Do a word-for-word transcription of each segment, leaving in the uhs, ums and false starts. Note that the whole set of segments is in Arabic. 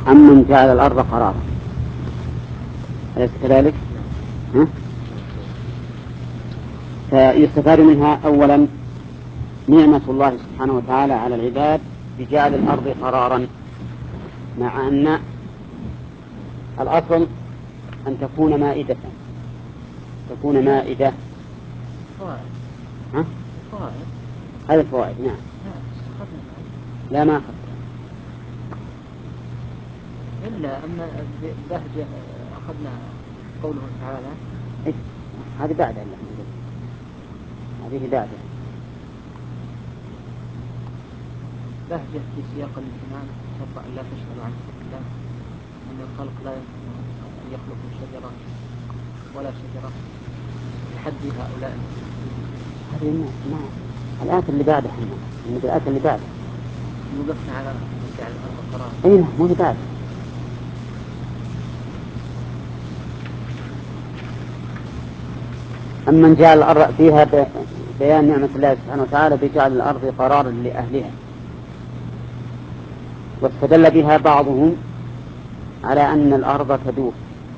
أمن جعل الأرض قرارا، أليس كذلك؟ ها؟ فيستفاد منها أولا نعمة الله سبحانه وتعالى على العباد بجعل الأرض قرارا، مع أن الأصل أن تكون مائدة، تكون مائدة. ها؟ هذه الفوائد. نعم. لا ما أخذ إلا أما بهجة أخذنا قوله تعالى. إيه؟ هذه بعد الله، هذه بعد بهجة في سياق الامتنان تبع لا تشغل عن ذكر الله، أن الخلق لا يمكن أن يخلقوا شجرة ولا شجرة لحد هؤلاء. هذه ما الآية اللي بعدها، الآية اللي بعدها وقفنا على مجال الأرض قرار. أين مو اللي بعد؟ أمن جعل الأرض فيها بيان نعمة الله سبحانه وتعالى بجعل الأرض قرارا لأهلها، واستدل بها بعضهم على أن الأرض تدور،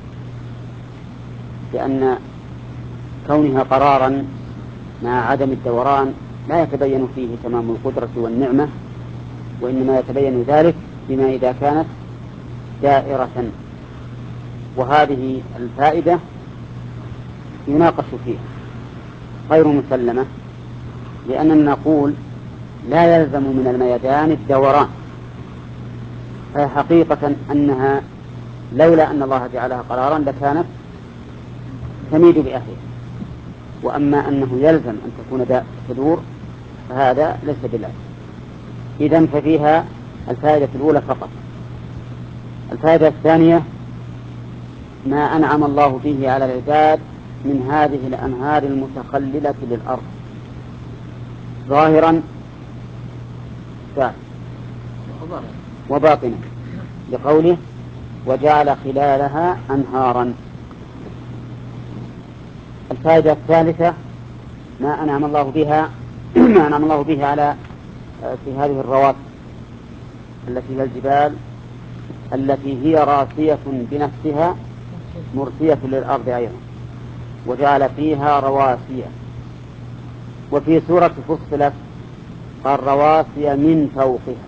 لأن كونها قرارا مع عدم الدوران لا يتبين فيه تمام القدرة والنعمة، وإنما يتبين ذلك بما إذا كانت دائرة. وهذه الفائدة يناقش فيها غير مسلمة، لأننا نقول لا يلزم من الميدان الدوران، فهي حقيقة أنها لولا أن الله جعلها قرارا لكانت تميد بأهلها، وأما أنه يلزم أن تكون تدور فهذا ليس بلازم. إذن ففيها الفائدة الأولى فقط. الفائدة الثانية ما أنعم الله به على العباد من هذه الأنهار المتخللة للأرض ظاهرا وباطنا، لقوله وجعل خلالها أنهارا. الفائدة الثالثة ما أنعم الله بها ما أنعم الله به على في هذه الرواسي التي هي الجبال التي هي راسية بنفسها مرسية للأرض أيضا، وجعل فيها رواسي. وفي سورة فصلت قال رواسي من فوقها.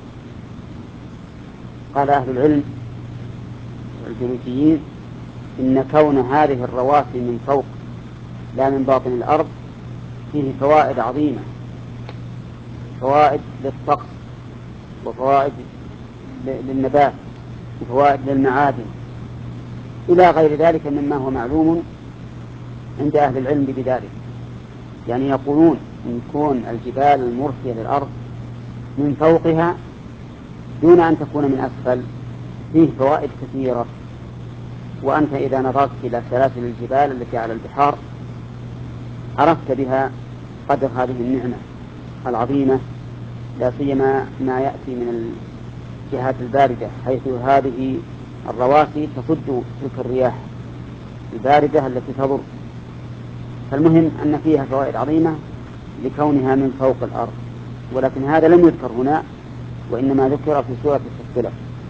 قال أهل العلم الجيولوجيين إن كون هذه الرواسي من فوق لا من باطن الأرض فيه فوائد عظيمة، فوائد للطقس وفوائد للنبات وفوائد للمعادن إلى غير ذلك مما هو معلوم عند أهل العلم بذلك. يعني يقولون إن كون الجبال المرسية للأرض من فوقها دون أن تكون من أسفل فيه فوائد كثيرة. وأنت إذا نظرت إلى سلاسل الجبال التي على البحار عرفت بها قدر هذه النعمة العظيمة، لا سيما ما يأتي من الجهات الباردة، حيث هذه الرواسي تصد تلك الرياح الباردة التي تضر. فالمهم أن فيها فوائد عظيمة لكونها من فوق الأرض، ولكن هذا لم يذكر هنا، وإنما ذكر في سورة الفصلت.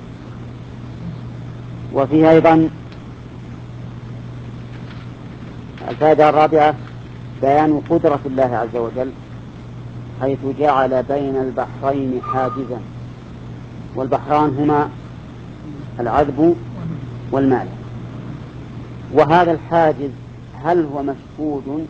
وفيها أيضا الفائدة الرابعة بيان قدرة الله عز وجل، حيث جعل بين البحرين حاجزا، والبحران هما العذب والمالح. وهذا الحاجز هل هو مشهود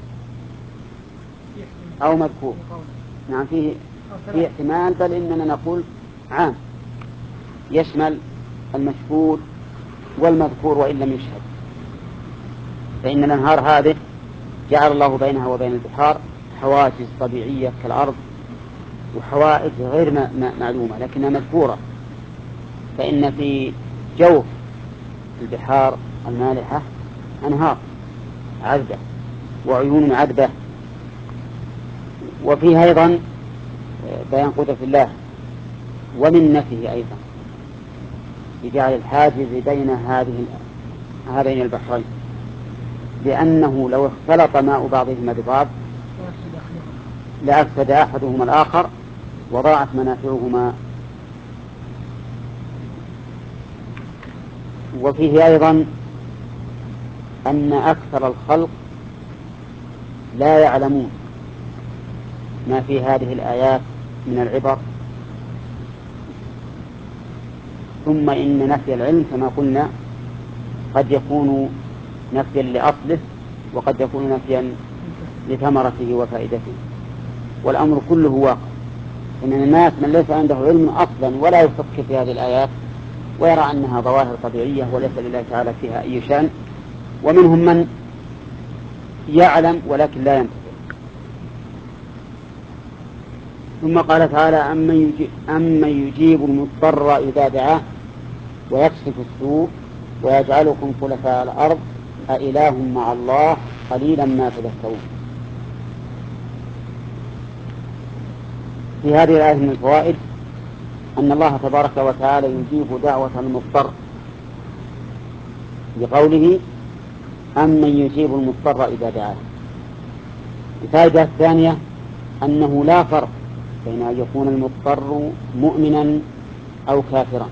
أو مذكور؟ نعم فيه في احتمال، بل إننا نقول عام يشمل المشهود والمذكور وإن لم يشهد. فإن الأنهار هذه جعل الله بينها وبين البحار حواجز طبيعية كالأرض وحوائج غير معلومة لكنها مذكورة. فإن في جوف البحار المالحة أنهار عذبة وعيون عذبة. وفيها أيضا بيان قدرة الله ومنته أيضا بجعل الحاجز بين هذه هذين البحرين، لأنه لو اختلط ماء بعضهما ببعض لأفسد أحدهما الآخر وضاعت منافعهما. وفيه أيضا أن أكثر الخلق لا يعلمون ما في هذه الآيات من العبر، ثم إن نفي العلم كما قلنا قد يكون نفيا لأصله وقد يكون نفيا لثمرته وفائدته، والأمر كله واقع. إن الناس من ليس عنده علم أصلا ولا يفكر في هذه الآيات ويرى أنها ظواهر طبيعية وليس لله تعالى فيها أي شأن، ومنهم من يعلم ولكن لا ينتفع. ثم قال تعالى أمن يجيب, أمن يجيب المضطر إذا دعاه ويكشف السوء ويجعلكم خلفاء الأرض أإله مع الله قليلا ما تذكرون. في هذه الآية من الفوائد أن الله تبارك وتعالى يجيب دعوة المضطر بقوله أمن يجيب المضطر إذا دعاه. الفائدة الثانية أنه لا فرق بين أن يكون المضطر مؤمنا أو كافرا.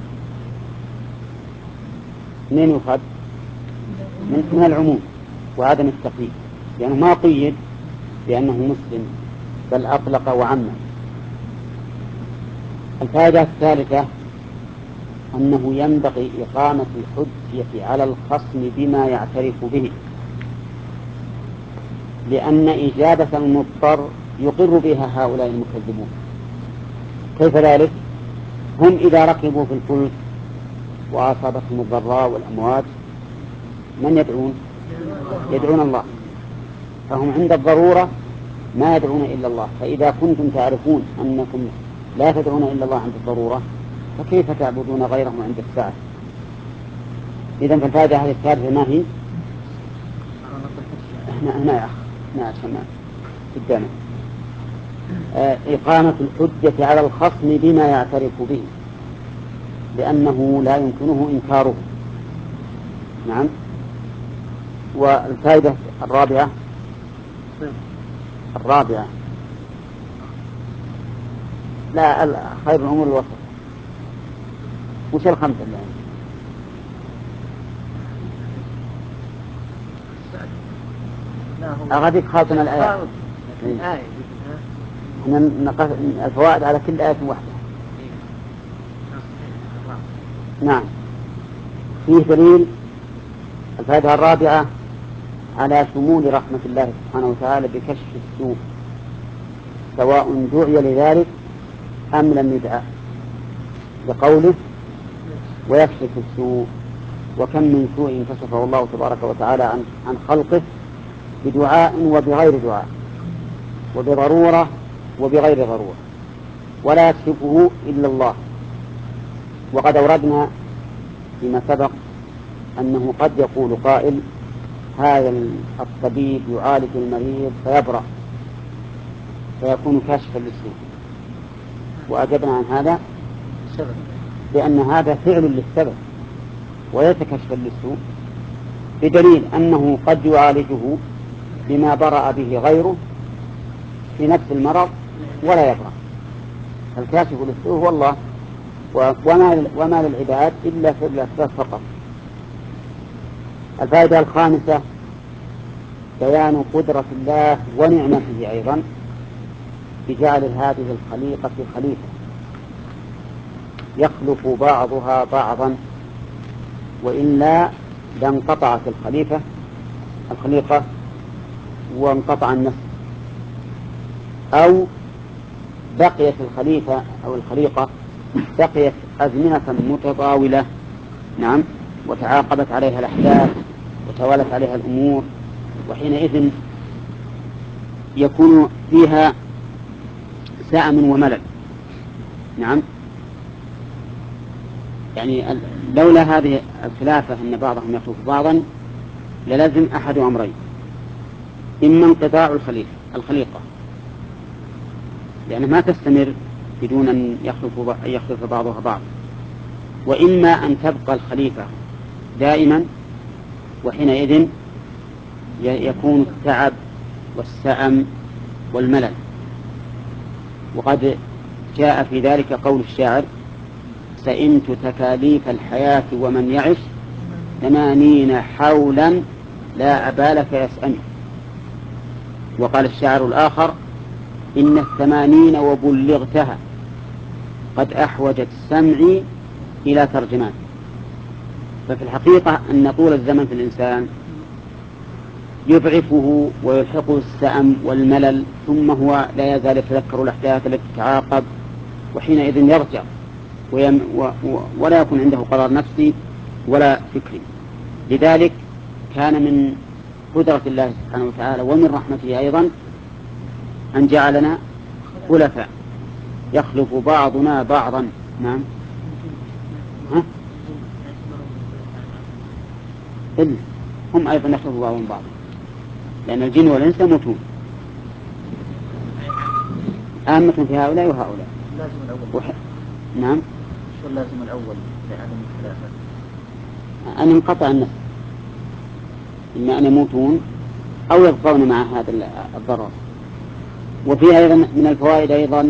من يفرق من, من العموم وعدم التقييد، لأنه ما قيد بأنه مسلم بل أطلق وعمم. الفائدة الثالثة أنه ينبغي إقامة الحجة على الخصم بما يعترف به، لأن إجابة المضطر يقر بها هؤلاء المكذبون. كيف ذلك؟ هم إذا ركبوا في الفلك وأصابتهم الضراء والأمواج من يدعون؟ يدعون الله، فهم عند الضرورة ما يدعون إلا الله. فإذا كنتم تعرفون أنكم لا تدعون إلا الله عند الضرورة فكيف تعبدون غيره عند الساعة؟ إذن فالفائدة هذه الثالثة ما هي؟ هنا هنا يا أخ هنا عشان قدامنا آه إقامة الحجة على الخصم بما يعترف به، لأنه لا يمكنه إنكاره. نعم. والفائدة الرابعة الرابعة لا خير الأمور الوسط. وش الخمسة اللي عندي؟ أغاديك خاطنا الآيات. احنا نقص الفوائد على كل آية واحدة. نعم. فيه دليل الفائدة الرابعة على شمول رحمة الله سبحانه وتعالى بكشف السوء، سواء دعي لذلك أم لم يدعى، بقوله ويكشف السوء. وكم من سوء كشفه الله تبارك وتعالى عن, عن خلقه بدعاء وبغير دعاء، وبضرورة وبغير ضرورة، ولا يكشفه إلا الله. وقد أوردنا فيما سبق أنه قد يقول قائل هذا الطبيب يعالج المريض فيبرأ فيكون كاشفا للسوء، وأجبنا عن هذا لأن هذا فعل للسبب وليس كشفا للسوء، بدليل أنه قد يعالجه بما برأ به غيره في نفس المرض ولا يبرأ. الكاشف للسوء هو الله، وما للعباد إلا في الأسباب فقط. الفائدة الخامسة بيان قدرة الله ونعمته أيضا بجعل هذه الخليقة خليفة يخلق بعضها بعضا، وإلا لانقطعت الخليفة الخليقة وانقطع النسل، أو بقيت الخليفة أو الخليقة بقيت أزمنة متطاولة. نعم. وتعاقبت عليها الأحداث وتوالت عليها الأمور، وحينئذ يكون فيها سأم وملل. نعم. يعني لولا هذه الخلافة أن بعضهم يخلف بعضا للزم أحد أمرين: إما انقطاع الخليفة الخليقة لأنها ما تستمر بدون أن يخلف, يخلف بعضها بعض، وإما أن تبقى الخليفة دائما، وحينئذ يكون التعب والسأم والملل. وقد جاء في ذلك قول الشاعر: سئمت تكاليف الحياة ومن يعش ثمانين حولا لا أبالك يسأمي. وقال الشاعر الآخر إن الثمانين وبلغتها قد أحوجت سمعي إلى ترجمان. ففي الحقيقة أن طول الزمن في الإنسان يضعفه ويلحقه السأم والملل، ثم هو لا يزال يتذكر الأحداث التي تتعاقب، وحينئذ يرجع ويم و و ولا يكون عنده قرار نفسي ولا فكري. لذلك كان من قدرة الله سبحانه وتعالى ومن رحمته أيضا أن جعلنا خلفاء يخلف بعضنا بعضا. نعم. ها؟ إلا هم أيضا يخلف بعضهم بعضا، لأن الجن والإنس يموتون، آمة في هؤلاء وهؤلاء. لازم الأول. وح... نعم. شو اللازم الأول لعدم الخلافة؟ أن ينقطع النسل، إما أن يموتون أو يبقون مع هذا الضرر. وفي أيضا من الفوائد أيضا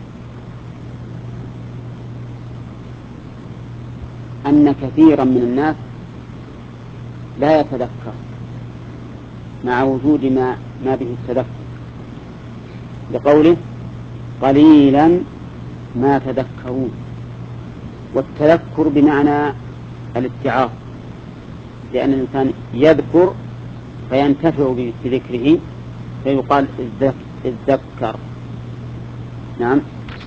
أن كثيرا من الناس لا يتذكر مع وجود ما, ما به التذكر، لقوله قليلا ما تذكرون. والتذكر بمعنى الاتعاظ، لأن الإنسان يذكر فينتفع بذكره فيقال اذكر. نعم.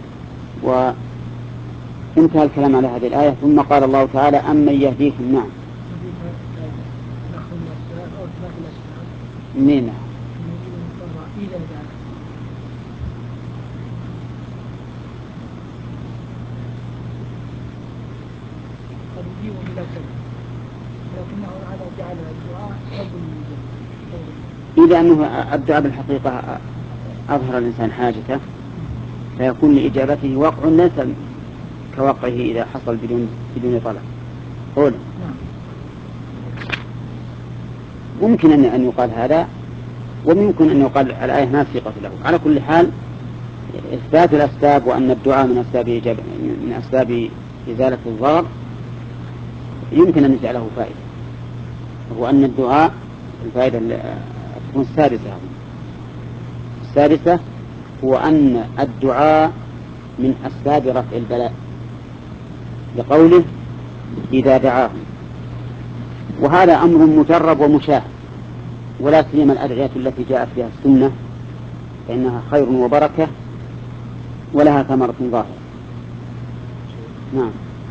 وانتهى الكلام على هذه الآية. ثم قال الله تعالى أمن يهديكم. نعم. منين؟ إذا أنه الدعاء بالحقيقة أظهر الإنسان حاجته فيكون لإجابته وقع ليس كوقعه إذا حصل بدون بدون طلب. قول. ممكن أن أن يقال هذا، وممكن أن يقال الآية ما صيغة له. على كل حال إثبات الأسباب وأن الدعاء من أسباب إجابة من أسباب إزالة الضرر يمكن أن نجعله فائدة، وهو أن الدعاء الفائدة تكون السادسة. السادسة هو أن الدعاء من أسباب رفع البلاء، لقوله إذا دعاهم، وهذا أمر مجرب ومشاهد، ولا سيما الأدعية التي جاءت بها السنة فإنها خير وبركة ولها ثمرة ظاهرة. نعم.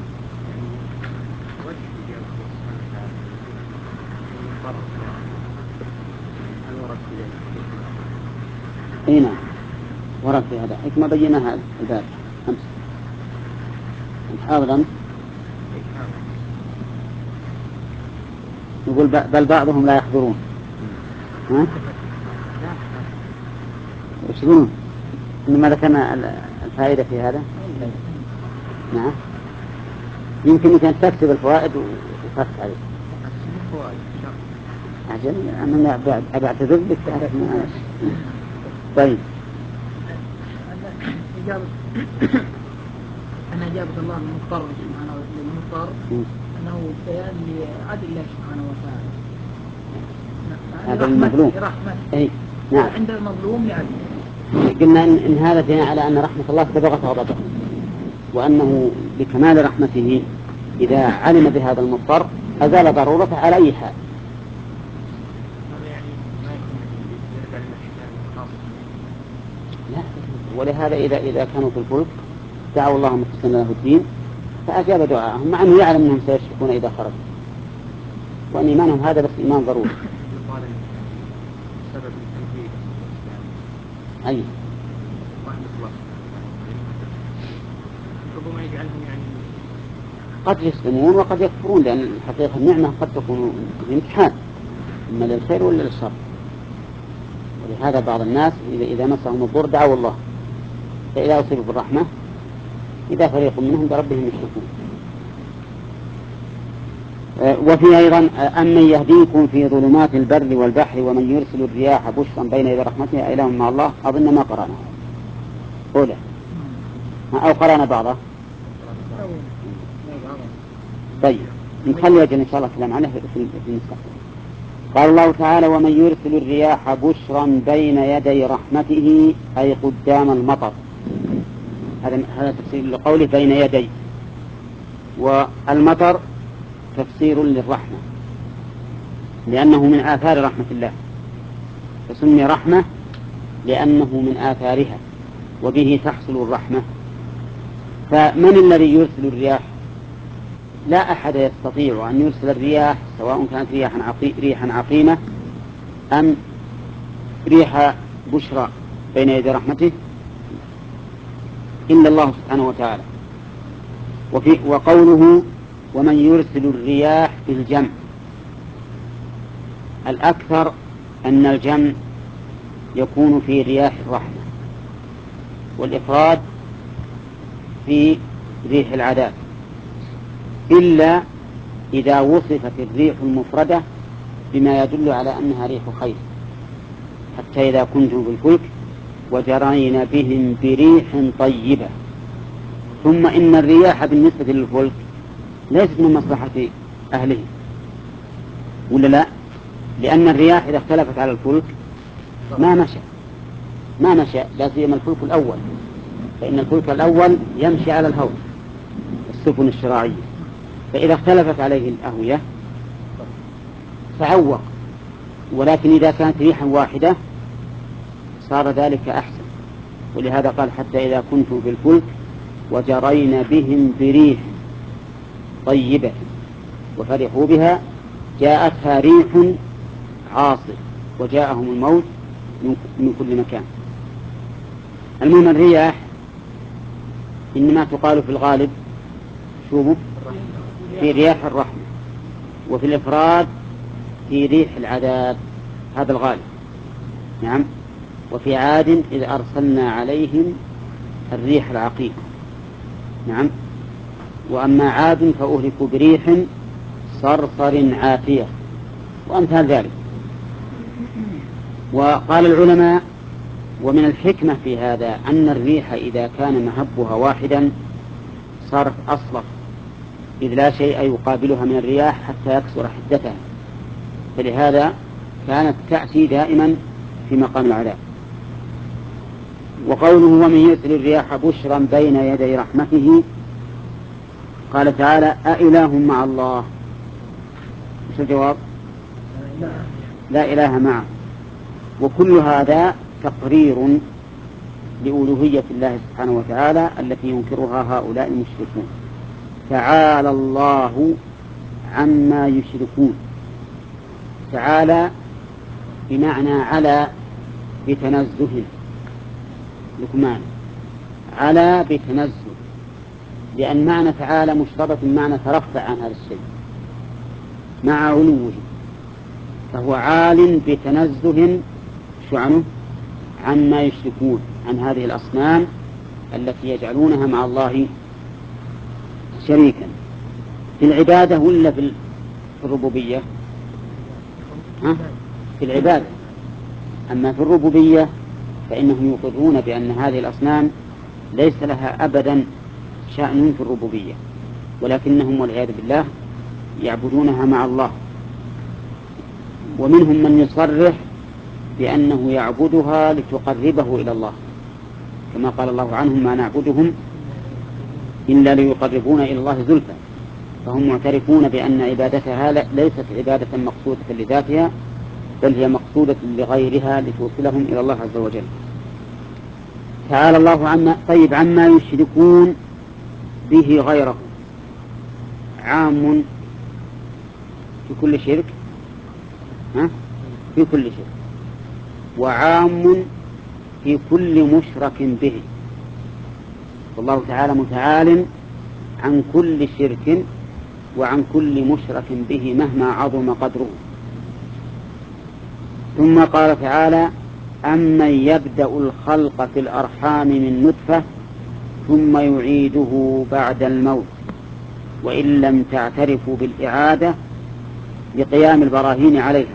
اي نعم ورد في هذا كما بيناها الباب أمس. حاضرا يقول بل بعضهم لا يحضرون. ها؟ وش يقولون؟ إنما ذكرنا الفائدة في هذا. نعم. يمكن كانت تكتب الفوائد وتفت عليه. عجل أنا أبعتذر بك تعرف ما. طيب. أن إجابة الله المضطر سبحانه للمضطر أنه بيان لعدل الله سبحانه وتعالى. هذا المظلوم. أي نعم. عند المظلوم لعدل. قلنا إن, إن هذا دليل على أن رحمة الله سبقت غضبه، وأنه بكمال رحمته إذا علم بهذا المضطر أزال ضرورته على أي حال. لا، ولهذا إذا إذا كانوا في الفلك دعوا الله مخلصين له الدين فأجاب دعاءهم، مع أنه يعلم أنهم سيشركون إذا خرجوا، وأن إيمانهم هذا بس إيمان ضروري. سبب التنفيذ. أي. ربما يجعلهم يعني قد يسلمون وقد يكفرون، لأن الحقيقة النعمة قد تكون امتحان إما للخير ولا للشر. ولهذا بعض الناس إذا إذا مسهم الضر دعوا الله، فإذا أصيبوا بالرحمة إذا فريق منهم بربهم يشركون. وفي أيضا أمن يهديكم في ظلمات البر والبحر ومن يرسل الرياح بشرا بين يدي رحمته أإله مع الله. أظن ما قرأنا أولى أو قرأنا بعضه. طيب نخلي أجل إن شاء الله كلام عنه في المستقبل. قال الله تعالى ومن يرسل الرياح بشرا بين يدي رحمته أي قدام المطر. هذا هذا تفسير لقوله بين يدي. والمطر تفسير للرحمة لأنه من آثار رحمة الله، فسمي رحمة لأنه من آثارها وبه تحصل الرحمة. فمن الذي يرسل الرياح؟ لا أحد يستطيع أن يرسل الرياح سواء كانت ريحا عقي... ريحا عقيمة أم ريح بشرى بين يدي رحمته إلا الله سبحانه وتعالى. وفي وقوله ومن يرسل الرياح في الجمع، الأكثر أن الجمع يكون في رياح الرحمة والإفراد في ريح العذاب، إلا إذا وصفت الريح المفردة بما يدل على أنها ريح خير، حتى إذا كنتم في الفلك وجرين بهم بريح طيبة. ثم إن الرياح بالنسبة للفلك ليست من مصلحة أهله، ولا لا؟ لأن الرياح إذا اختلفت على الفلك ما مشى ما مشى لا سيما الفلك الأول، فإن الفلك الأول يمشي على الهواء السفن الشراعية، فإذا اختلفت عليه الأهوية تعوق. ولكن إذا كانت ريحا واحدة صار ذلك أحسن، ولهذا قال حتى إذا كنتم في الفلك وجرين بهم بريح طيبة وفرحوا بها جاءتها ريح عاصف وجاءهم الموت من كل مكان. المهم الرياح إنما تقال في الغالب شوفوا في رياح الرحمة، وفي الإفراد في ريح العذاب، هذا الغالب. نعم. وفي عاد إذ أرسلنا عليهم الريح العقيم. نعم. وأما عاد فأهلكوا بريح صرصر عاتية وأمثال ذلك. وقال العلماء ومن الحكمة في هذا أن الريح إذا كان مهبها واحدا صارت أصلف، إذ لا شيء يقابلها من الرياح حتى يكسر حدتها، فلهذا كانت تأتي دائما في مقام العذاب. وقوله ومن يرسل الرياح بشرا بين يدي رحمته، قال تعالى أإله مع الله؟ وش الجواب؟ لا إله معه. وكل هذا تقرير لألوهية الله سبحانه وتعالى التي ينكرها هؤلاء المشركون. تعالى الله عما يشركون. تعالى بمعنى على بتنزه، لكمان على بتنزه، لأن معنى تعالى مشترط معنى ترفع عن هذا الشيء مع علوه، فهو عال بتنزه شو عنه عما يشركون، عن هذه الأصنام التي يجعلونها مع الله شريكا في العبادة ولا في الربوبية؟ ها؟ في العبادة. أما في الربوبية فإنهم يقرون بأن هذه الأصنام ليس لها أبدا شأن في الربوبية، ولكنهم والعياذ بالله يعبدونها مع الله. ومنهم من يصرح بأنه يعبدها لتقربه إلى الله، كما قال الله عنهم ما نعبدهم إلا ليقربون إلى الله زلفى، فهم معترفون بأن عبادتها ليست عبادة مقصودة لذاتها، بل هي مقصودة لغيرها لتوصلهم إلى الله عز وجل. تعالى الله عما طيب عما يشركون به غيره، عام في كل شرك، ها؟ في كل شرك، وعام في كل مشرك به. والله تعالى متعال عن كل شرك وعن كل مشرك به مهما عظم قدره. ثم قال تعالى أمن يبدأ الخلق في الأرحام من نطفة ثم يعيده بعد الموت وإن لم تعترفوا بالإعادة لقيام البراهين عليها.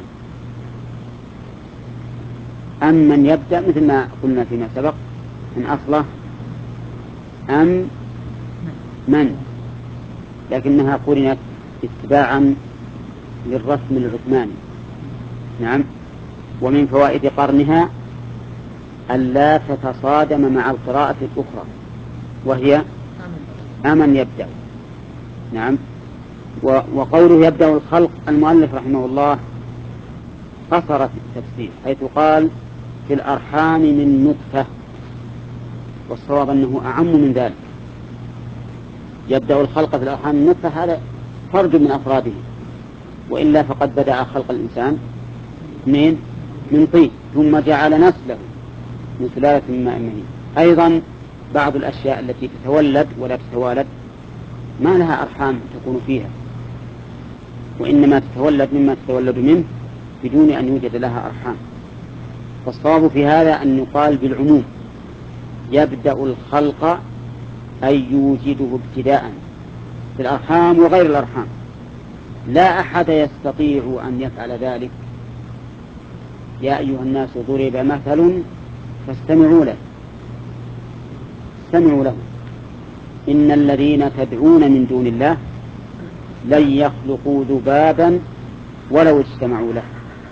أمن يبدأ مثل ما قلنا فيما سبق من أصله أم من، لكنها قرنت اتباعا للرسم العثماني. نعم. ومن فوائد قرنها ألا تتصادم مع القراءة الأخرى وهي أمن يبدأ. نعم. وقوله يبدأ الخلق، المؤلف رحمه الله قصر في التفسير حيث قال في الأرحام من نطفة، والصواب أنه أعم من ذلك. يبدأ الخلق في الأرحام من نطفة هذا فرد من أفراده، وإلا فقد بدأ خلق الإنسان من من طين ثم جعل نسله من سلالة من ماء مهين. أيضا بعض الأشياء التي تتولد ولا تتوالد ما لها أرحام تكون فيها، وإنما تتولد مما تتولد منه بدون أن يوجد لها أرحام. فالصواب في هذا أن يقال بالعموم يبدأ الخلق أي يوجده ابتداء في الأرحام وغير الأرحام. لا أحد يستطيع أن يفعل ذلك. يا أيها الناس ضرب مثل فاستمعوا له استمعوا له إن الذين تدعون من دون الله لن يخلقوا ذبابا ولو اجتمعوا له.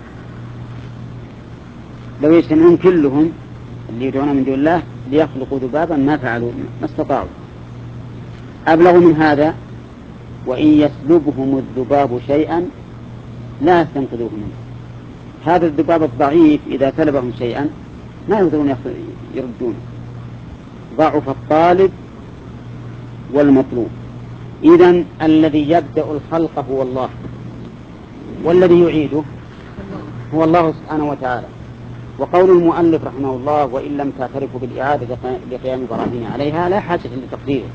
لو يجتمعون كلهم اللي يدعون من دون الله ليخلقوا ذبابا ما فعلوا، ما استطاعوا. أبلغ من هذا وإن يسلبهم الذباب شيئا لا يستنقذوه منه. هذا الذباب الضعيف إذا سلبهم شيئا ما يقدرون يردونه. ضعف الطالب والمطلوب. إذن الذي يبدأ الخلق هو الله، والذي يعيده هو الله سبحانه وتعالى. وقول المؤلف رحمه الله وإن لم تعترفوا بالإعادة لقيام براهين عليها لا حاجة لتقديره،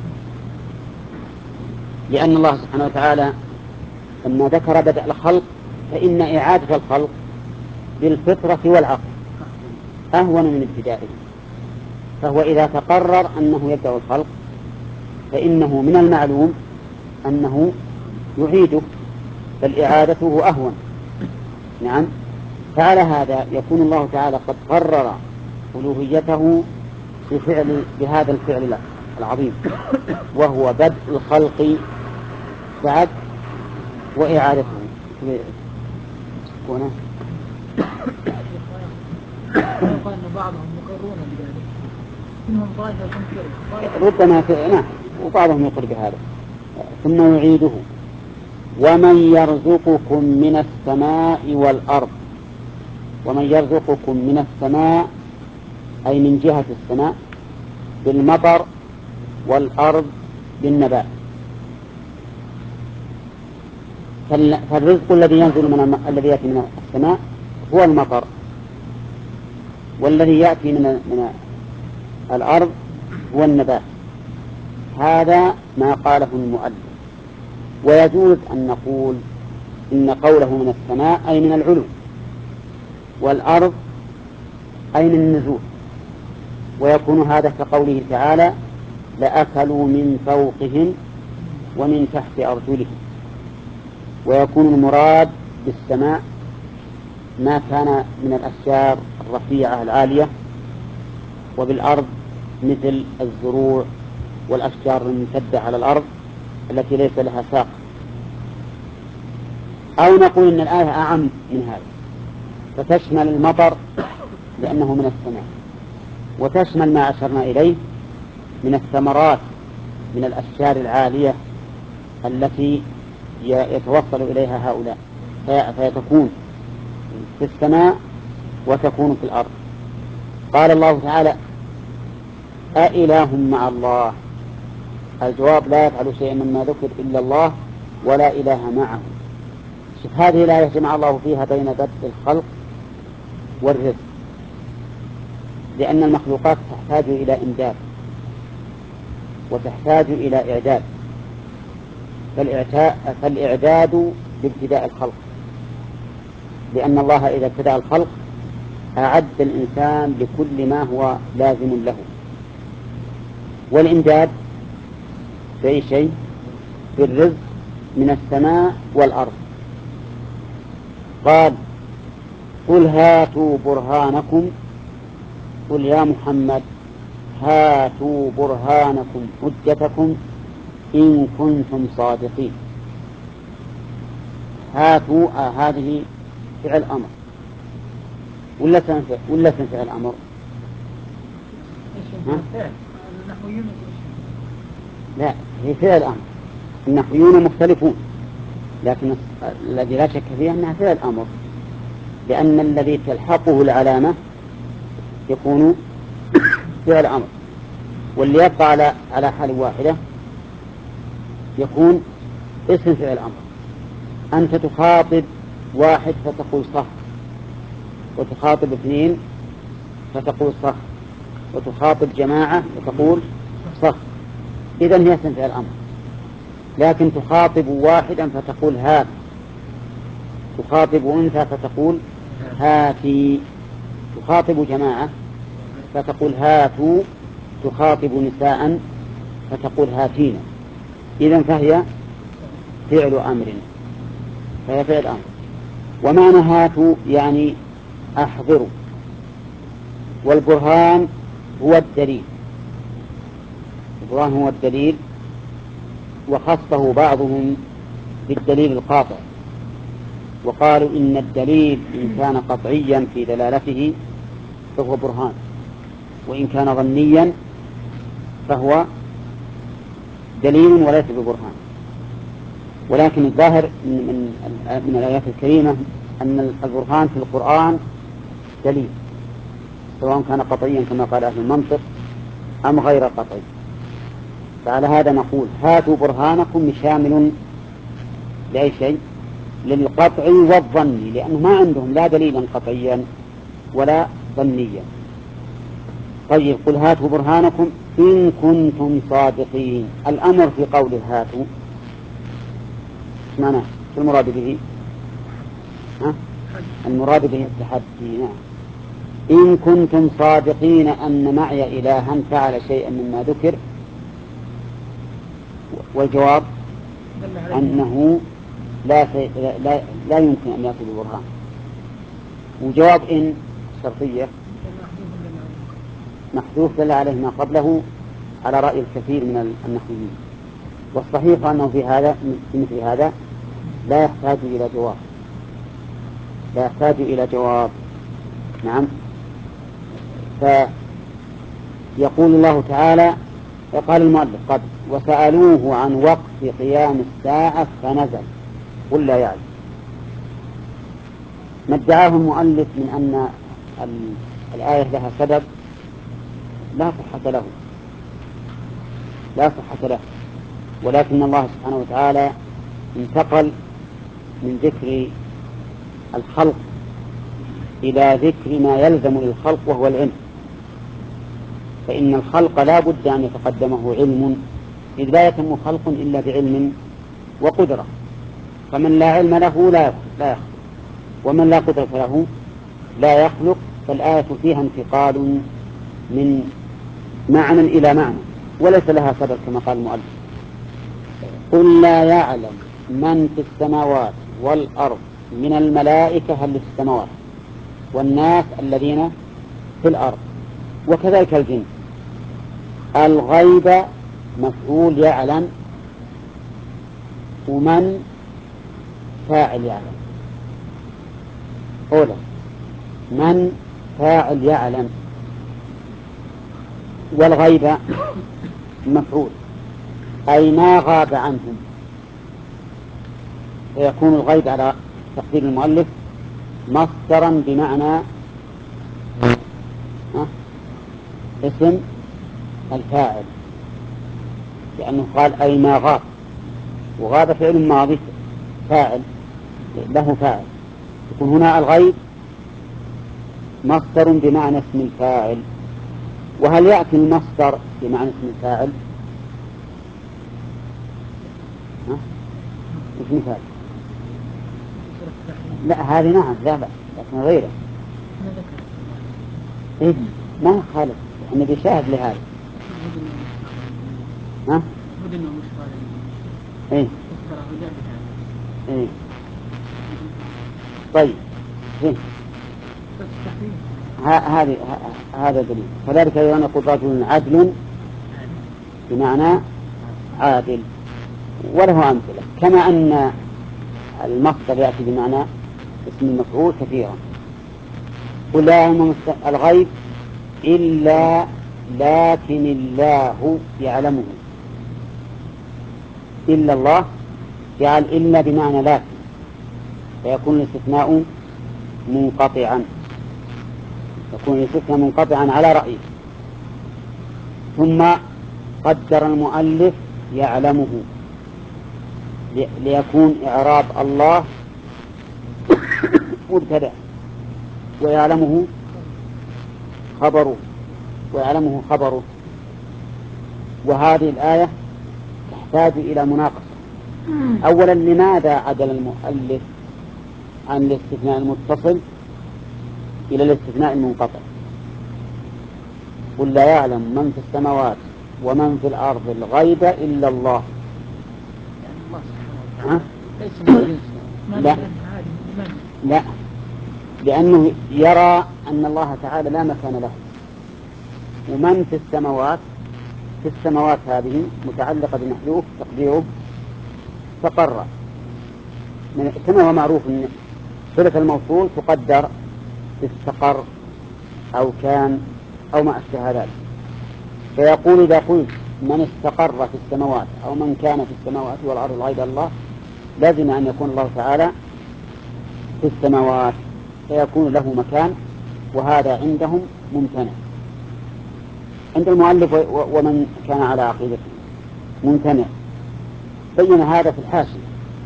لأن الله سبحانه وتعالى لما ذكر بدء الخلق فإن إعادة الخلق بالفطرة والعقل أهون من ابتدائه. فهو إذا تقرر أنه يبدأ الخلق فإنه من المعلوم أنه يعيده، بل إعادته أهون. نعم. فعلى هذا يكون الله تعالى قد قرر ألوهيته بفعل بهذا الفعل العظيم، وهو بدء الخلق بعد وإعادته. قال أن بعضهم يقرون بذلك، منهم طائفة تنكره ربما نعم، وبعضهم يقر بهذا ثم يعيده. ومن يرزقكم من السماء والأرض. ومن يرزقكم من السماء أي من جهة السماء بالمطر والأرض بالنبات. فالرزق الذي ينزل من الذي يأتي من السماء هو المطر، والذي يأتي من من الأرض هو النبات. هذا ما قاله المؤلف. ويجوز أن نقول إن قوله من السماء أي من العلو، والأرض أي من النزول، ويكون هذا كقوله تعالى لأكلوا من فوقهم ومن تحت أرجلهم. ويكون المراد بالسماء ما كان من الأشجار الرفيعة العالية، وبالأرض مثل الزروع والأشجار الممتدة على الأرض التي ليس لها ساق. أو نقول إن الآية أعم من هذا فتشمل المطر لأنه من السماء، وتشمل ما أشرنا إليه من الثمرات من الأشجار العالية التي يتوصل إليها هؤلاء، فيتكون في السماء وتكون في الأرض. قال الله تعالى أإله مع الله. الجواب لا يفعل شيئا مما ذكر إلا الله ولا إله معه. شوف هذه الآية جمع الله فيها بين بدء الخلق والرزق، لأن المخلوقات تحتاج إلى إمداد وتحتاج إلى إعداد، فالإعداد بابتداء الخلق، لأن الله إذا ابتدأ الخلق أعد الإنسان لكل ما هو لازم له. والإمداد بأي شيء؟ بالرزق من السماء والأرض. قال قل هاتوا برهانكم، قل يا محمد هاتوا برهانكم حجتكم إن كنتم صادقين. هاتوا آه هذه فعل أمر ولا اسم فعل ولا اسم فعل أمر؟ لا، هي فعل أمر. النحويون مختلفون، لكن الذي لا شك فيه أنها فعل أمر، لأن الذي تلحقه العلامة يكون فعل أمر، واللي يبقى على على حال واحدة يكون اسم فعل أمر. أنت تخاطب واحد فتقول صح، وتخاطب اثنين فتقول صح، وتخاطب جماعة فتقول صح، إذن هي اسم فعل أمر. لكن تخاطب واحدا فتقول هات، تخاطب أنثى فتقول هاتي، تخاطب جماعة فتقول هاتوا، تخاطب نساء فتقول هاتين. إذن فهي فعل أمر، فهي فعل أمر. ومعنى هاتوا يعني أحضروا، والبرهان هو الدليل، البرهان هو الدليل، وخصه بعضهم بالدليل القاطع، وقالوا إن الدليل إن كان قطعيا في دلالته فهو برهان، وإن كان ظنيا فهو دليل وليس ببرهان. ولكن الظاهر من, من الآيات الكريمة أن البرهان في القرآن دليل، سواء كان قطعيا كما قال أهل المنطق أم غير قطعي. فعلى هذا نقول هاتوا برهانكم شامل لأي شيء، للقطع والظن، لأنه ما عندهم لا دليلا قطعيا ولا ظنيا. طيب قل هاتوا برهانكم إن كنتم صادقين. الأمر في قول هاتوا معنى شو المراد به؟ ها؟ المراد به التحدي. نعم. إن كنتم صادقين أن معي إلها فعل شيئا مما ذكر، والجواب أنه لا, لا, لا يمكن أن يأتي ببرهان. وجواب إن شرطية محذوف دل عليه ما قبله على رأي الكثير من النحويين، والصحيح أنه في هذا في مثل هذا لا يحتاج إلى جواب، لا يحتاج إلى جواب. نعم. فيقول الله تعالى، قال المؤلف قد وسألوه عن وقت قيام الساعة فنزل قل لا يعلم. ما ادعاه المؤلف من أن الآية لها سبب لا صحة له، لا صحة له، ولكن الله سبحانه وتعالى انتقل من ذكر الخلق إلى ذكر ما يلزم للخلق وهو العلم، فإن الخلق لا بد أن يتقدمه علم، إذ لا يتم خلق إلا بعلم وقدرة، فمن لا علم له لا يخلق، ومن لا قدرة له لا يخلق. فالآية فيها انتقال من معنى إلى معنى وليس لها سبب كما قال المؤلف. قل لا يعلم من في السماوات والأرض من الملائكة هل في السماوات والناس الذين في الأرض، وكذلك الجن. الغيب مفعول يعلم، ومن فاعل يعلم. أولا من فاعل يعلم، والغيب مفعول أي ما غاب عنهم، فيكون الغيب على تقدير المؤلف مصدرا بمعنى اسم الفاعل، لأنه قال أي ما غاب، وغاب فعل ماضي فاعل له فاعل، يكون هنا الغيب مصدر بمعنى اسم الفاعل. وهل يأتي المصدر بمعنى اسم الفاعل؟ ها؟ مش مثال. لا هذه نعم لا بأس، لكن غيره إيه ما خالف، احنا بشاهد لهذا. ها؟ ايه ايه طيب إيه؟ هذه هذا دليل. كذلك أيضا يقول رجل عدل بمعنى عادل، وله أمثلة، كما أن المصدر يأتي بمعنى اسم المفعول كثيرا. قل لا يعلم الغيب إلا لكن الله يعلمه. إلا الله جعل إلا بمعنى لكن، فيكون الاستثناء منقطعا، يكون الاستثناء منقطعا على رأيه. ثم قدر المؤلف يعلمه ليكون إعراب الله مبتدأ ويعلمه خبره ويعلمه خبره. وهذه الآية تحتاج إلى مناقشة. أولا، لماذا عدل المؤلف عن الاستثناء المتصل إلى الاستثناء المنقطع؟ قل لا يعلم من في السماوات ومن في الأرض الغيب إلا الله. يعني الله سبحانه وتعالى ليس لا لا لأنه يرى أن الله تعالى لا مكان له. ومن في السماوات، في السماوات هذه متعلقة بمحذوف تقديره استقر، كما هو معروف أن صلة الموصول تقدر استقر أو كان أو ما أشبه ذلك. فيقول إذا قلت من استقر في السماوات أو من كان في السماوات والأرض الغيب الله، لازم أن يكون الله تعالى في السماوات فيكون له مكان، وهذا عندهم ممتنع. عند المؤلف ومن كان على عقيدته ممتنع، بين هذا في الحاشية.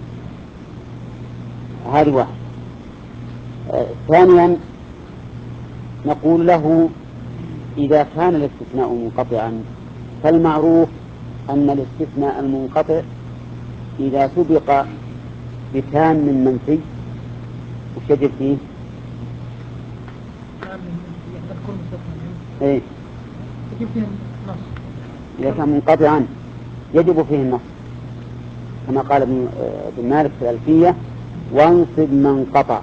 هذه واحد. آه ثانيا، نقول له إذا كان الاستثناء منقطعا فالمعروف أن الاستثناء المنقطع إذا سبق بتام من منفي وش يجب فيه؟ إيه؟ إذا كان منقطعا يجب فيه النص، كما قال ابن مالك في الألفية: وانصب من قطع.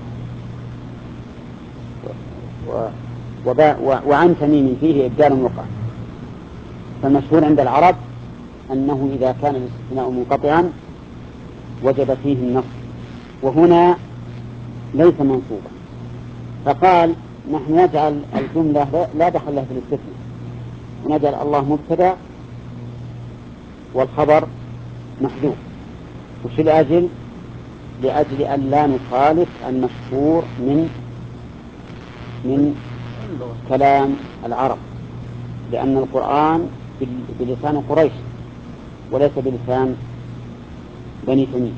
وعن تميم فيه إبدال وقع. فالمشهور عند العرب أنه إذا كان الاستثناء منقطعا وجب فيه النص، وهنا ليس منصوبا. فقال: نحن نجعل الجملة لا دخل لها في الاستثناء، ونجعل الله مبتدأ والخبر محذوف. وش لأجل؟ لأجل أن لا نخالف المشهور من من كلام العرب، لأن القرآن بلسان قريش وليس بلسان بني تميم.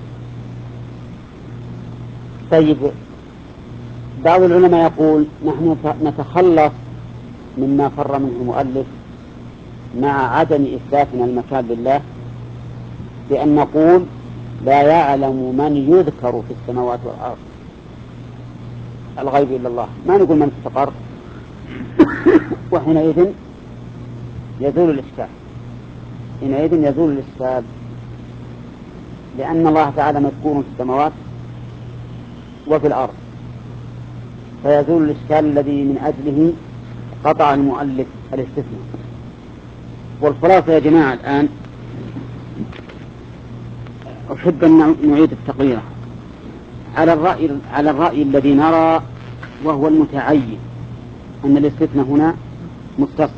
طيب، بعض العلماء يقول: نحن نتخلص مما فر منه المؤلف مع عدم إثباتنا المكان لله بأن نقول: لا يعلم من يذكر في السماوات والأرض الغيب إلا الله، ما نقول من استقر. وحينئذ يزول الإشكال، حينئذ يزول الإشكال لأن الله تعالى مذكور في السماوات وفي الأرض، فيزول الإشكال الذي من أجله قطع المؤلف الاستثناء. والخلاصة يا جماعة الآن أحب أن نعيد التقرير على الرأي على الرأي الذي نرى وهو المتعين، أن الاستثناء هنا متصل،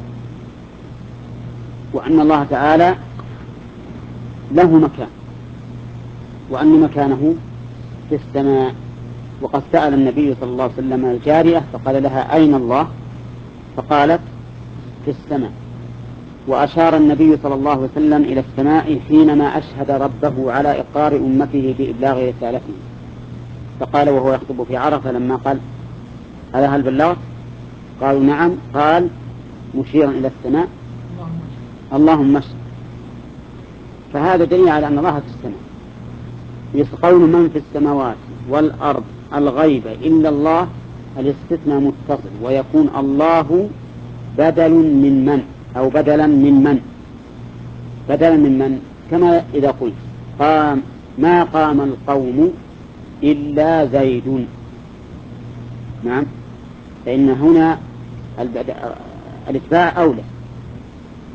وأن الله تعالى له مكان، وأن مكانه في السماء. وقد سأل النبي صلى الله عليه وسلم الجارية فقال لها: أين الله؟ فقالت: في السماء. وأشار النبي صلى الله عليه وسلم إلى السماء حينما أشهد ربه على إقرار أمته بإبلاغ رسالته، فقال وهو يخطب في عرفة لما قال: هذا هل بلغت؟ قالوا: نعم. قال مشيرا إلى السماء: اللهم اشهد. فهذا دليل على أن الله في السماء. يسقون من في السماوات والأرض الغيب إلا الله، الاستثناء متصل، ويكون الله بدل من من أو بدلا من من بدلا من من كما إذا قلت: قام ما قام القوم إلا زيد. نعم، فإن هنا الإتباع أولى،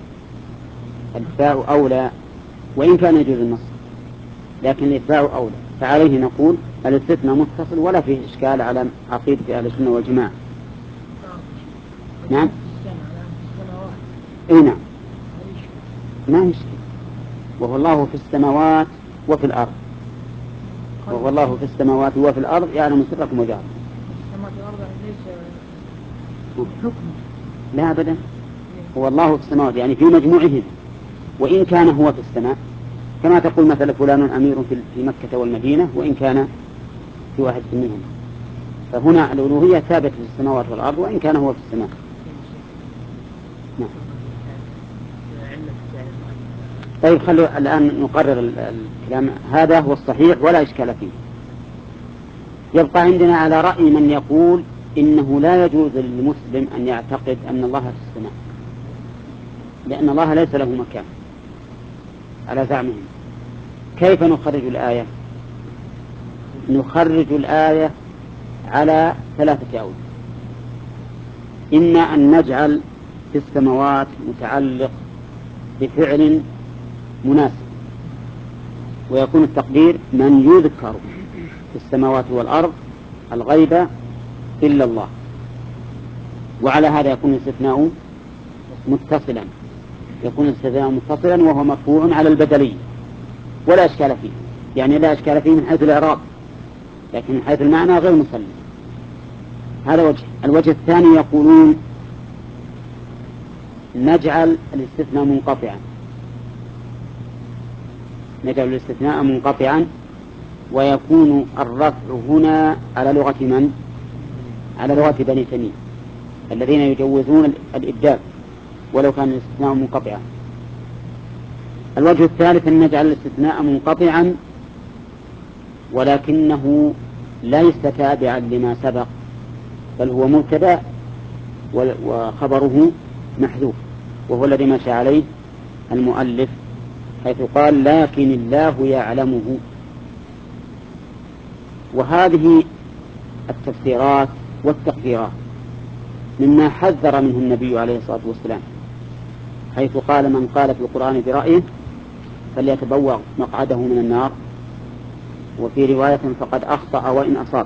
الإتباع أولى وإن كان يجوز النص، لكن الإتباع أولى. فعليه نقول الاستثناء متصل ولا فيه إشكال على عقيدة أهل السنة والجماعة. نعم. اي نعم ما هي شيء. وهو الله في السماوات وفي الأرض، وهو الله في السماوات وفي الأرض يعلم سركم وجهركم. السماوات والأرض ليس حكم. لا أبدا، هو الله في السماوات يعني في مجموعهم، وإن كان هو في السماء كما تقول مثلا فلان أمير في مكة والمدينة وإن كان في واحد منهم، فهنا الألوهية ثابتة في السماوات والأرض وإن كان هو في السماء. نعم. طيب خلوا الآن نقرر الكلام هذا هو الصحيح ولا إشكال فيه. يبقى عندنا على رأي من يقول إنه لا يجوز للمسلم أن يعتقد أن الله في السماء لأن الله ليس له مكان على زعمهم. كيف نخرج الآية؟ نخرج الآية على ثلاثة أوجه. إما أن نجعل في السماوات متعلق بفعل مناسب ويكون التقدير من يذكر في السماوات والأرض الغيب إلا الله، وعلى هذا يكون الاستثناء متصلا يكون الاستثناء متصلا وهو مرفوع على البدلية ولا إشكال فيه، يعني لا إشكال فيه من حيث الإعراب لكن من حيث المعنى غير مسلم. هذا وجه. الوجه الثاني يقولون نجعل الاستثناء منقطعا نجعل الاستثناء منقطعا ويكون الرفع هنا على لغة من؟ على لغة بني تميم الذين يجوزون الإبدال ولو كان الاستثناء منقطعا. الوجه الثالث أن نجعل الاستثناء منقطعا ولكنه ليس تابعا لما سبق بل هو مبتدأ وخبره محذوف، وهو الذي مشى عليه المؤلف حيث قال لكن الله يعلمه. وهذه التفسيرات والتقديرات مما حذر منه النبي عليه الصلاة والسلام حيث قال من قال في القرآن برأيه فليتبوأ مقعده من النار، وفي رواية فقد أخطأ وإن أصاب.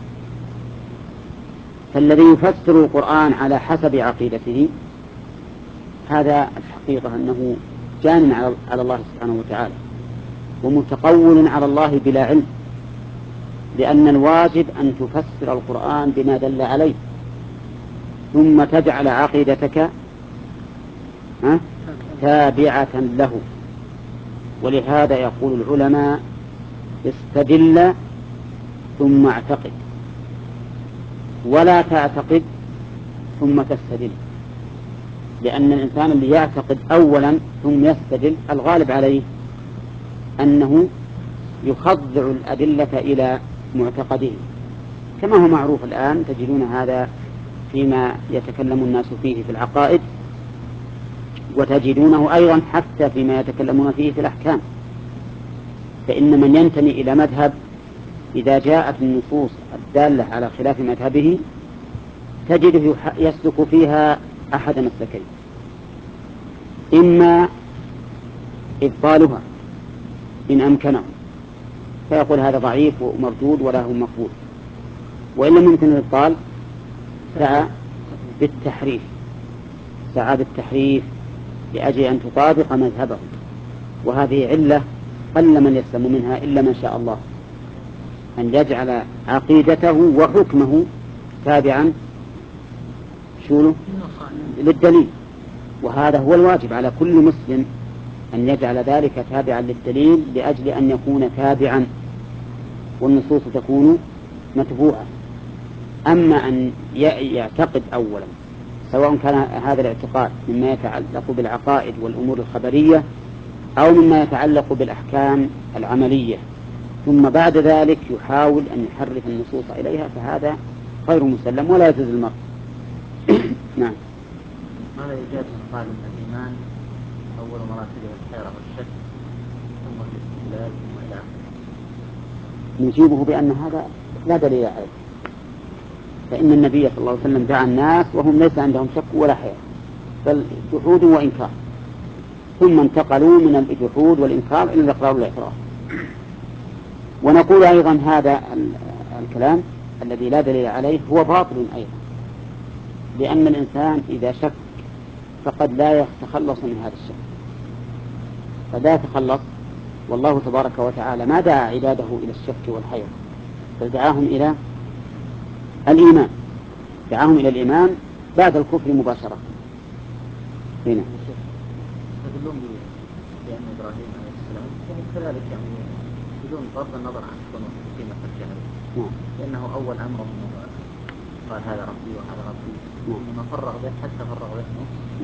فالذي يفسر القرآن على حسب عقيدته هذا الحقيقة أنه جان على الله سبحانه وتعالى ومتقول على الله بلا علم، لأن الواجب أن تفسر القرآن بما دل عليه ثم تجعل عقيدتك تابعة له. ولهذا يقول العلماء استدل ثم اعتقد ولا تعتقد ثم تستدل، لأن الإنسان اللي يعتقد أولا ثم يستدل الغالب عليه أنه يخضع الأدلة إلى معتقده كما هو معروف الآن. تجدون هذا فيما يتكلم الناس فيه في العقائد وتجدونه أيضا حتى فيما يتكلمون فيه في الأحكام. فإن من ينتمي إلى مذهب إذا جاءت النصوص الدالة على خلاف مذهبه تجده يسلك فيها أحد مسلكين: إما إبطالها إن أمكنه فيقول هذا ضعيف ومردود ولا هو مقبول، وإن لم يمكن الإبطال سعى بالتحريف سعى بالتحريف لأجل أن تطابق مذهبه. وهذه علة قل من يسلم منها إلا من شاء الله، أن يجعل عقيدته وحكمه تابعا شنو للدليل. وهذا هو الواجب على كل مسلم أن يجعل ذلك تابعا للدليل لأجل أن يكون تابعا والنصوص تكون متبوعة. أما أن يعتقد أولا سواء كان هذا الاعتقاد مما يتعلق بالعقائد والأمور الخبرية أو مما يتعلق بالأحكام العملية ثم بعد ذلك يحاول أن يحرف النصوص إليها فهذا غير مسلم ولا يجوز المرء. نعم. ماذا يجاب من قال أن الإيمان أول مراتبه الحيرة والشك ثم الاستدلال ثم إلى آخره؟ نجيبه بأن هذا لا دليل عليه، فإن النبي صلى الله عليه وسلم دعا الناس وهم ليس عندهم شك ولا حيرة بل جحود وإنكار، ثم انتقلوا من الجحود والإنكار إلى الإقرار والاعتراف. ونقول أيضا هذا الكلام الذي لا دليل عليه هو باطل أيضا، لأن الإنسان إذا شك فقد لا يتخلص من هذا الشك، فلا يتخلص. والله تبارك وتعالى ما دعا عباده إلى الشك والحيرة، بل دعاهم إلى الإيمان، دعاهم إلى الإيمان بعد الكفر مباشرة. هنا يدلون بأن إبراهيم عليه السلام كذلك يعني بدون بغض النظر عن كونه قيمة الجهل، لأنه أول أمره قال هذا ربي وهذا ربي، ثم فرغ به حتى فرغ ذهنه.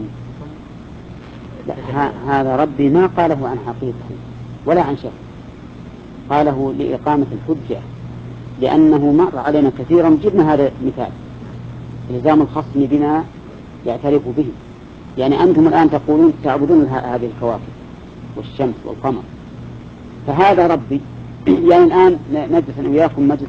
لا، هذا ربي ما قاله عن حقيقة ولا عن شك، قاله لإقامة الحجة، لأنه مر علينا كثيرا. جبنا هذا المثال، إلزام الخصم بما يعترف به. يعني أنتم الآن تقولون تعبدون هذه الكواكب والشمس والقمر، فهذا ربي. يعني الآن نجلس أنا وياكم مجلس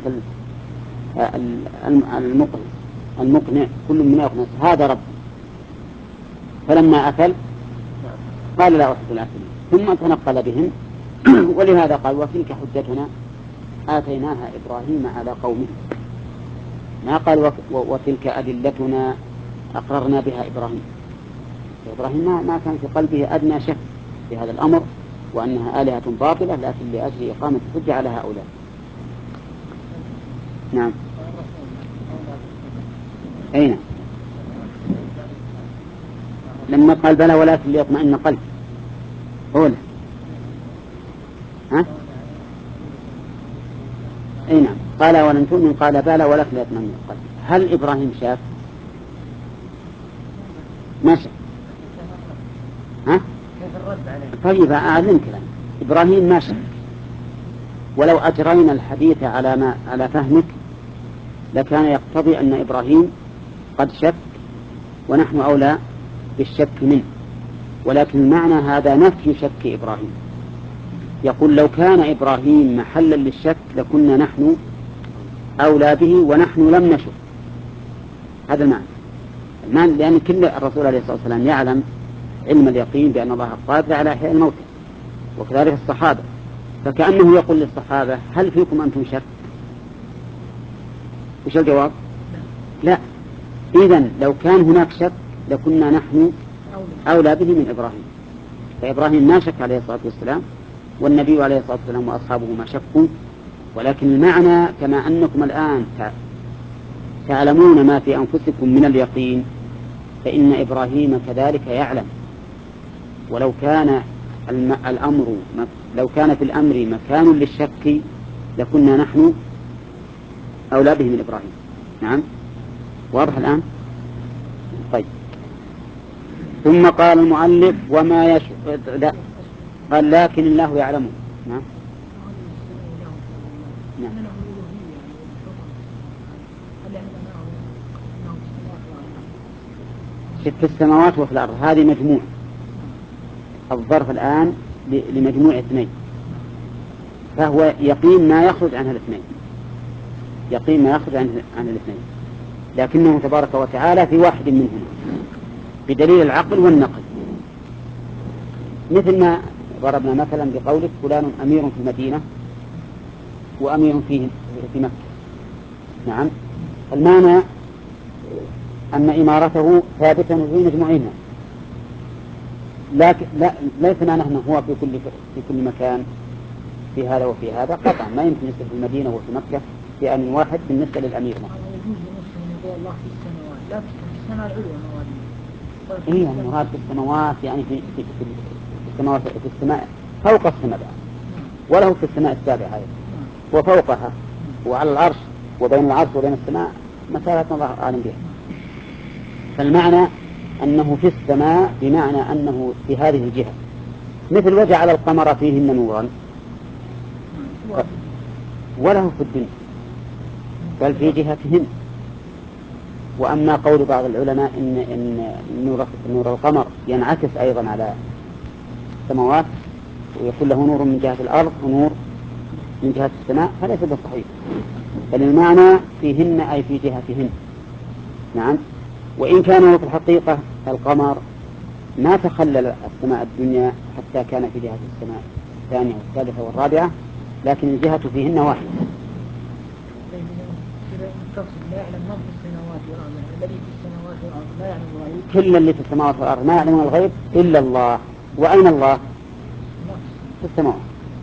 المقنع المقنع كل من يقنع هذا ربي، فلما أكل قال لا أحب الآكلين، ثم تنقل بهم. ولهذا قال وتلك حجتنا آتيناها إبراهيم على قومه، ما قال وتلك أدلتنا أقررنا بها إبراهيم. إبراهيم ما كان في قلبه أدنى شك في هذا الأمر وأنها آلهة باطلة، لكن لأجل إقامة الحجة على هؤلاء. نعم. أين لما قال بلى ولكن ليطمئن قلب قول ها أي نعم قال ولن تؤمن قال بلى ولكن ليطمئن قلب. هل إبراهيم شاف؟ ما شاف. ها طيب أعلم كلام إبراهيم ما شاف. ولو أجرينا الحديث على ما على فهمك لكان يقتضي أن إبراهيم قد شك ونحن أولى بالشك منه، ولكن معنى هذا نفي شك إبراهيم. يقول لو كان إبراهيم محلا للشك لكنا نحن أولى به ونحن لم نشك. هذا المعنى المعنى لأن كل الرسول عليه الصلاة والسلام يعلم علم اليقين بأن الله قادر على إحياء الموتى، وكذلك الصحابة. فكأنه يقول للصحابة هل فيكم أنتم شك؟ وش الجواب؟ لا. إذن لو كان هناك شك لكنا نحن أولى به من إبراهيم. فإبراهيم ما شك عليه الصلاة والسلام، والنبي عليه الصلاة والسلام وأصحابه ما شكوا. ولكن المعنى كما أنكم الآن تعلمون ما في أنفسكم من اليقين فإن إبراهيم كذلك يعلم. ولو كان الأمر لو كان في الأمر مكان للشك لكنا نحن أولى به من إبراهيم. نعم واضح الآن؟ طيب. ثم قال المؤلف وما يش... لا. قال لكن الله يعلمه. نعم نعم في السماوات وفي الأرض. هذه مجموع الظرف الآن لمجموع اثنين، فهو يقين ما يخرج عن الاثنين، يقين ما يخرج عن الاثنين، لكنه تبارك وتعالى في واحد منهما بدليل العقل والنقل. مثل ما ضربنا مثلا بقولك فلان أمير في المدينة وأمير فيه في مكة. نعم المعنى أن إمارته ثابتة في مجموعنا، لكن لا ليس معنى أنه هو في كل في كل مكان في هذا وفي هذا. قطعا ما يمكن يصير في المدينة وفي مكة في آن واحد بالنسبة للأمير. الله في السماوات لا في السماء العليا مواليه. إيه المراد في السماوات يعني في في في السماوات في السماء فوق السماء وله في السماء السابعة أيضا وفوقها وعلى العرش وبين العرش وبين السماء مسافة الله أعلم بها. فالمعنى أنه في السماء بمعنى أنه في هذه الجهة، مثل وجعل القمر فيهن نورا وله في الدنيا بل في جهتهن. وأما قول بعض العلماء إن, إن نور, نور القمر ينعكس أيضا على السماوات ويكون له نور من جهة الأرض ونور من جهة السماء فليس بالصحيح، بل المعنى فيهن أي في جهتهن. نعم. وإن كان في الحقيقة القمر ما تخلل السماء الدنيا حتى كان في جهة السماء الثانية والثالثة والرابعة، لكن الجهة فيهن واحدة. لا يعلم ما في السماوات والأرض، الذي في السماوات والأرض لا يعلم الغيب. كل اللي في السماوات والأرض ما يعلم الغيب إلا الله. وأين الله؟ في السماوات.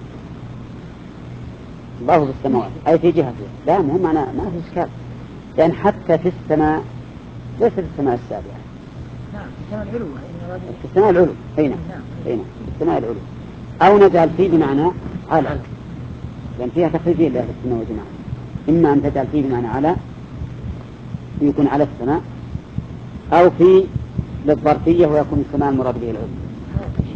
الله في السماوات أي في جهته. لا مهم معنى ما في إشكال، لأن حتى في السماء ليس في السماء السابعة. نعم في السماء العلو. في السماء العلو هنا هنا في السماء العلو. أو نجعل فيه بمعنى على، لأن فيها تخريجين لأهل السنة والجماعة. إما أن تجعل فيه بمعنى على يكون على السماء، أو في للظرفية ويكون السماء المراد به العلو.